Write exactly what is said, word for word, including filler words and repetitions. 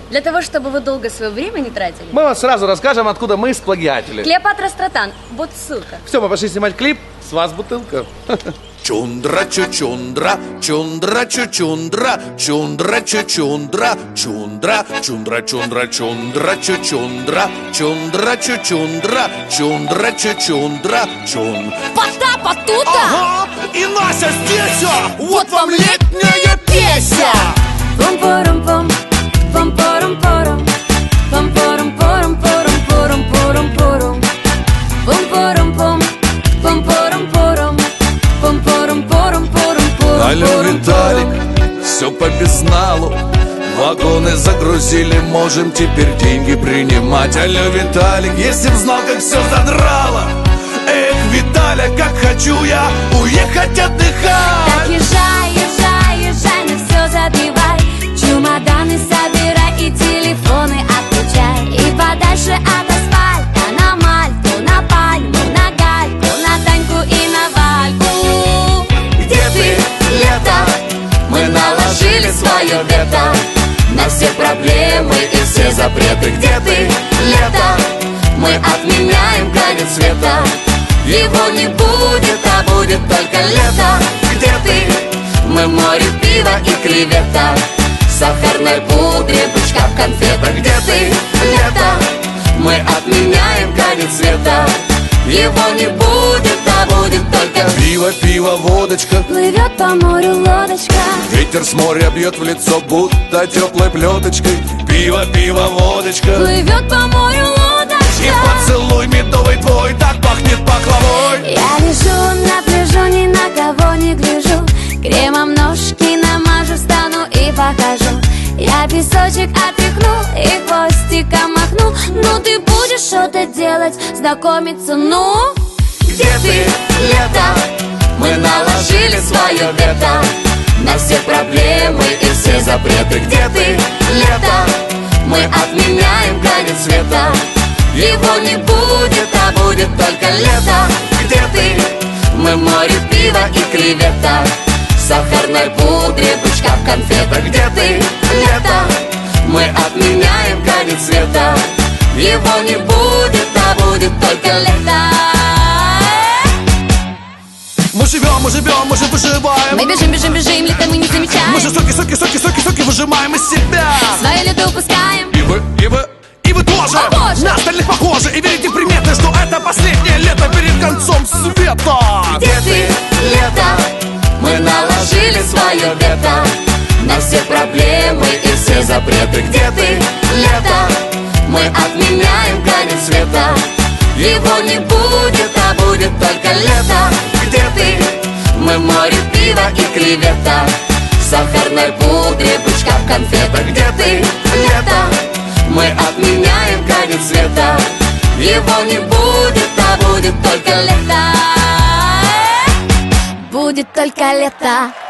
Для того, чтобы вы долго свое время не тратили. Мы вам сразу расскажем, откуда мы сплагиатели. Клеопатра Стратан, вот ссылка. Все, мы пошли снимать клип, с вас бутылка. Чундра чучундра, чундра чучундра, чундра чучундра, чундра, чундра чундра чундра чучундра, чундра чучундра, чундра чучундра, чун. Потапа тута! Ага, и Нася здесь, вот вам летняя песня. Пом-пором-пом, пом-пором-пором, пом-пором-пором-пором, пором-пором-пором, пом-пором-пом, пом-пором-пором, пом-пором-пором-пором. Алло, Виталик, все по безналу. Вагоны загрузили, можем теперь деньги принимать. Алло, Виталик, если б знал, как все задрало. Эх, Виталя, как хочу я уехать отдыхать. Так езжай, езжай, езжай, на все забивай. Чемоданы собирай и телефоны отключай. И подальше от асфальта на Мальту, на Пальму, на Гальку, на Таньку и на Вальку. Где ты, лето? Мы наложили свое вето на все проблемы и все запреты. Где ты, лето? Мы отменяем конец света. Его не будет, а будет только лето. Где ты? Мы море пива и креветок, сахарной пудре, бычка в конфетах. Где ты, лето? Мы отменяем конец света. Его не будет, а будет только пиво, пиво, водочка. Плывет по морю лодочка. Ветер с моря бьет в лицо, будто теплой плеточкой. Пиво, пиво, водочка. Плывет по морю лодочка. И поцелуй медовый твой так пахнет пахлавой. Я лежу на пляжу, ни на кого не гляжу. Кремом ножки намажу, встану и покажу. Я песочек отряхну и хвостиком махну. Ну ты будешь что-то делать, знакомиться, ну? Где ты, лето? Мы наложили свое вето на все проблемы и все запреты. Где ты, лето? Мы отменяем конец света. Его не будет, а будет только лето. Где ты? Мы море пива и креветок, сахарной пудре, бычка в конфетах. Где ты, лето? Мы отменяем конец света. Его не будет, а будет только лето. Мы живем, мы живем, мы же выживаем. Мы бежим, бежим, бежим, лето мы не замечаем. Мы же соки, соки, соки, соки, соки выжимаем из себя. Свое лето упускаем. И вы, и вы, и вы тоже. О, Боже! На остальных похожи. И верите в приметы, что это последнее лето перед концом света. Где ты, лето? Мы наложили свое вето на все проблемы и все запреты. Где ты, лето? Мы отменяем конец света. Его не будет, а будет только лето. Где ты? Мы море пива и креветок, сахарной пудре, бычка в конфетах. Где ты, лето? Мы отменяем конец света. Его не будет, а будет только лето. Будет только лето.